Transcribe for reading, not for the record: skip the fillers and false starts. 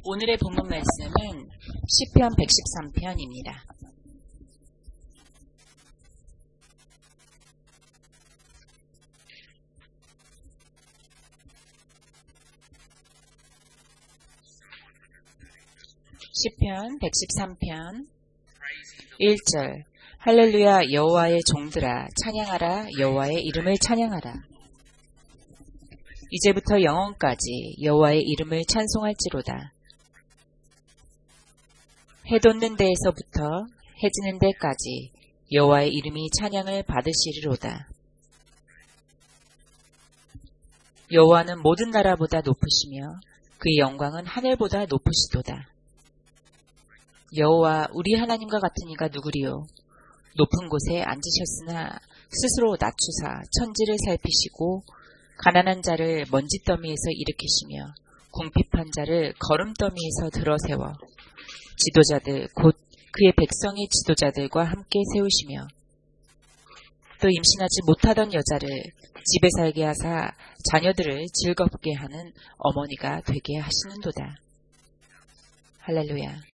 오늘의 본문 말씀은 시편 113편입니다. 시편 113편 1절 할렐루야 여호와의 종들아 찬양하라 여호와의 이름을 찬양하라. 이제부터 영원까지 여호와의 이름을 찬송할지로다. 해 돋는 데에서부터 해 지는 데까지 여호와의 이름이 찬양을 받으시리로다. 여호와는 모든 나라보다 높으시며 그의 영광은 하늘보다 높으시도다. 여호와 우리 하나님과 같은 이가 누구리요? 높은 곳에 앉으셨으나 스스로 낮추사 천지를 살피시고 가난한 자를 먼지더미에서 일으키시며 궁핍한 자를 거름더미에서 들어세워 지도자들 곧 그의 백성의 지도자들과 함께 세우시며 또 임신하지 못하던 여자를 집에 살게 하사 자녀들을 즐겁게 하는 어머니가 되게 하시는도다. 할렐루야.